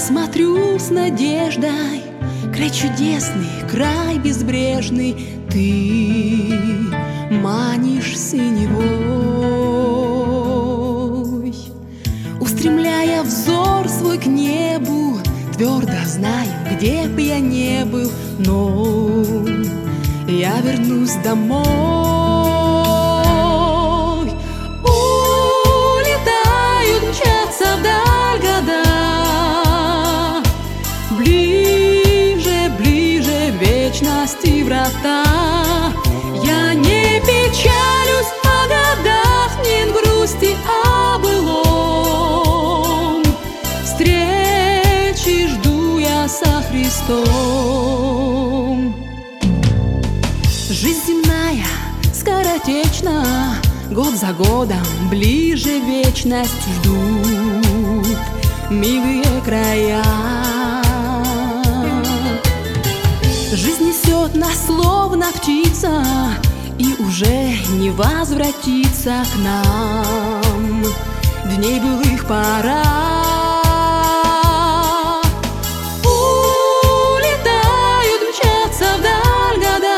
смотрю с надеждой, край чудесный, край безбрежный, ты манишь синевой. Устремляя взор свой к небу, твердо знаю, где б я не был, но я вернусь домой. Улетают, мчатся вдаль года, ближе, ближе вечности врата. Я не печалюсь о годах, не грусти о былом. Встречи жду я со Христом. Жизнь земная скоротечна, год за годом ближе вечность ждут милые края. Жизнь несет нас словно птица, и уже не возвратится к нам дней былых пора. Улетают, мчатся вдаль года,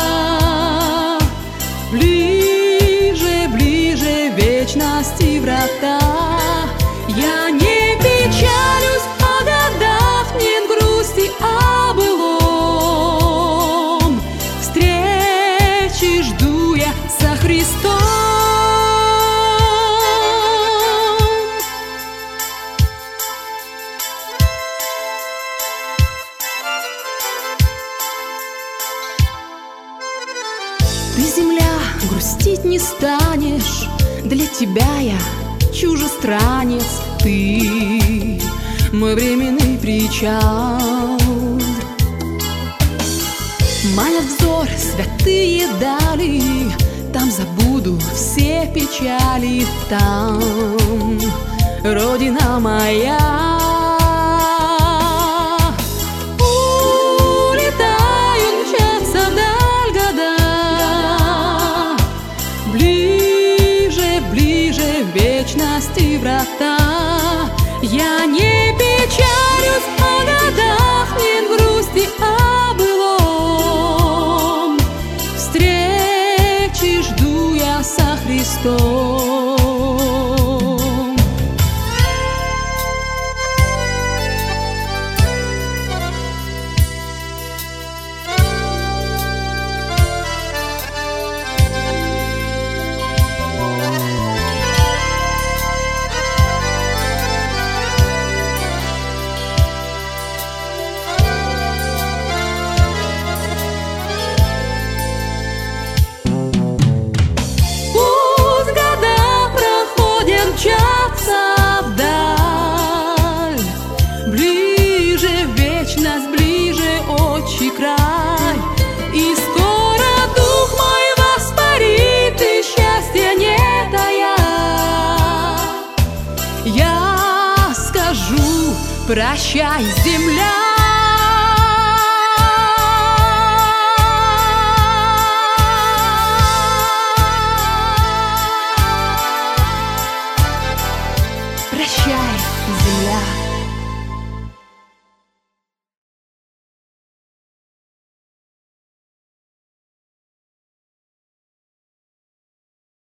ближе, ближе вечности врата. Я не печалюсь о годах, нет грусти о былом. Встречи жду я со Христом. Ты, земля, грустить не станешь, для тебя я чужестранец. Ты мой временный причал. Манят взор святые дали, там забуду все печали, там Родина моя. Улетают, мчатся вдаль года, ближе, ближе вечности врата. Я не печалюсь о годах, нет грусти о былом. Встречи жду я со Христом. Мчатся вдаль, ближе вечность, ближе отчий край. И скоро дух мой воспарит, и счастья не тая. Я скажу: прощай, земля. Прощай, земля.